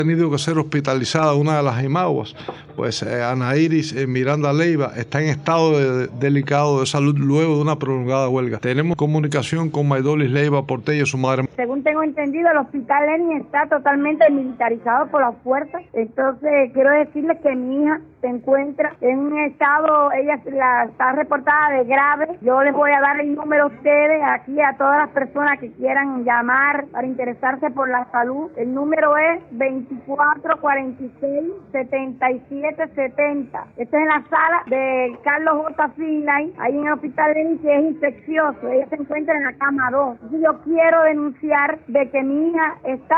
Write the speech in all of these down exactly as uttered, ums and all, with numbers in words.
tenido que ser hospitalizada una de las imaguas, pues eh, Ana Iris eh, Miranda Leiva está en estado de, de, delicado de salud luego de una prolongada huelga. Tenemos comunicación con Maydolis Leiva Portella, su madre. Según tengo entendido, el hospital Lenin está totalmente militarizado por las fuerzas, entonces quiero decirles que mi hija se encuentra en un estado, ella la, está reportada de grave. Yo les voy a dar el número a ustedes, aquí a todas las personas que quieran llamar para interesarse por la salud. El número es veinticuatro cuarenta y seis setenta y siete setenta. Esta es en la sala de Carlos J. Finlay, ahí en el hospital Lenin, que es infeccioso. Ella se encuentra en la cama dos. Entonces yo quiero denunciar de que mi hija está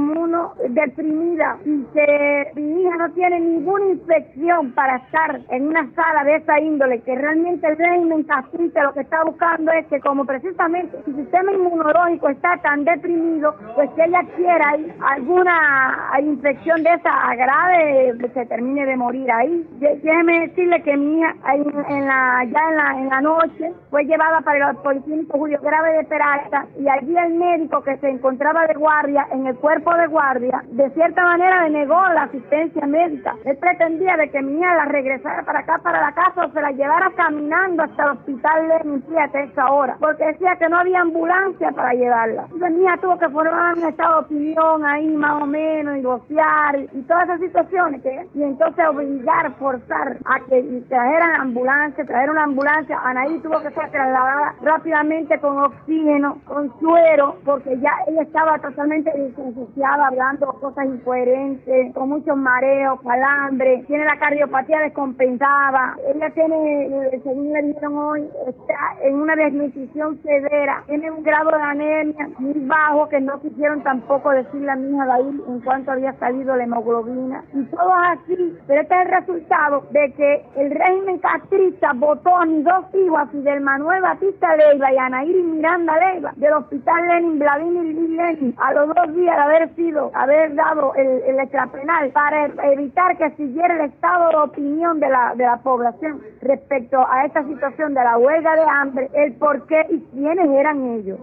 inmunodeprimida y que mi hija no tiene ninguna infección para estar en una sala de esa índole, que realmente el régimen castrista lo que está buscando es que, como precisamente su sistema inmunológico está tan deprimido, pues que ella quiera ir alguna infección de esa grave, pues se termine de morir ahí. Déjeme decirle que mi hija en, en la, ya en la, en la noche fue llevada para el Policlínico Julio Grave de Peralta, y allí el médico que se encontraba de guardia en el cuerpo de guardia, de cierta manera le negó la asistencia médica. Él pretendía de que mi hija la regresara para acá, para la casa, o se la llevara caminando hasta el hospital Lenin, fíjate, a esa hora, porque decía que no había ambulancia para llevarla. Entonces mi hija tuvo que formar un estado de opinión ahí más o menos, y negociar, y todas esas situaciones, que y entonces obligar, forzar a que trajeran ambulancia, trajeran una ambulancia. Anaí tuvo que ser trasladada rápidamente con oxígeno, con suero, porque ya ella estaba totalmente disociada, hablando cosas incoherentes, con muchos mareos, calambres, tiene la cardiopatía descompensada. Ella tiene, según le dijeron hoy, está en una desnutrición severa, tiene un grado de anemia muy bajo, que no quisieron tampoco decirle a mi hija Dair en cuanto había salido la hemoglobina, y todo así. Pero este es el resultado de que el régimen castrista votó a mis dos hijos, a Fidel Manuel Batista Leiva y a Ana Iris Miranda Leiva, del hospital Lenin, Vladimir Lenin, a los dos días de haber sido, haber dado el, el extrapenal, para evitar que siguiera el estado de opinión de la, de la población respecto a esta situación de la huelga de hambre, el por qué y quiénes eran ellos.